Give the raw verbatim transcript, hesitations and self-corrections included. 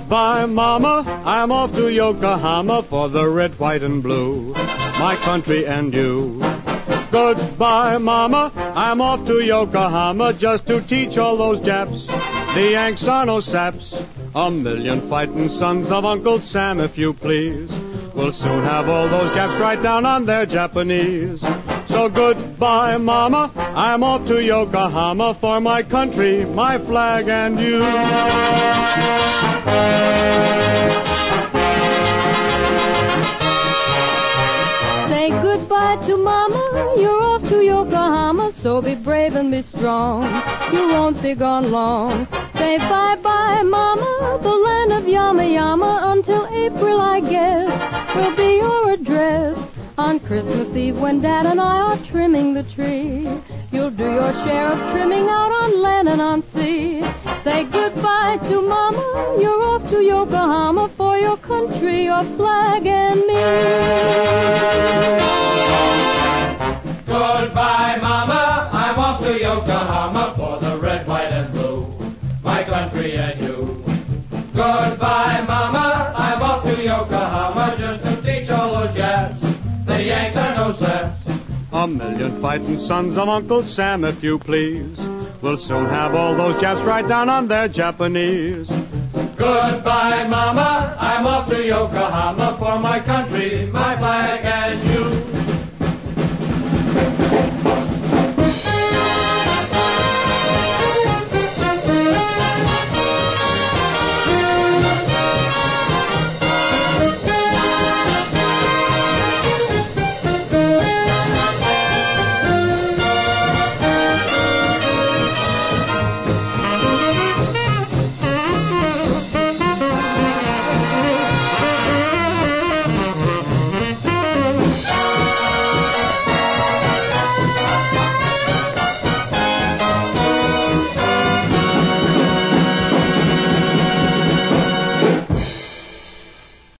Goodbye, Mama, I'm off to Yokohama for the red, white, and blue, my country and you. Goodbye, Mama, I'm off to Yokohama just to teach all those Japs the Yanks are no saps. A million fighting sons of Uncle Sam, if you please. We'll soon have all those Japs right down on their Japanese. So goodbye, Mama, I'm off to Yokohama for my country, my flag, and you. Say goodbye to Mama, you're off to Yokohama, so be brave and be strong. You won't be gone long. Say bye-bye, Mama, the land of Yama Yama, until April, I guess, will be your address. On Christmas Eve, when Dad and I are trimming the tree, you'll do your share of trimming out on land and on sea. Say goodbye to Mama, you're off to Yokohama for your country, your flag, and me. Goodbye, Mama, I'm off to Yokohama for the red, white, and blue, my country and you. Goodbye, Mama, I'm off to Yokohama just to teach all those Japs the Yanks are no saps. A million fighting sons of Uncle Sam, if you please. We'll soon have all those Japs right down on their Japanese. Goodbye, Mama, I'm off to Yokohama for my country, my flag,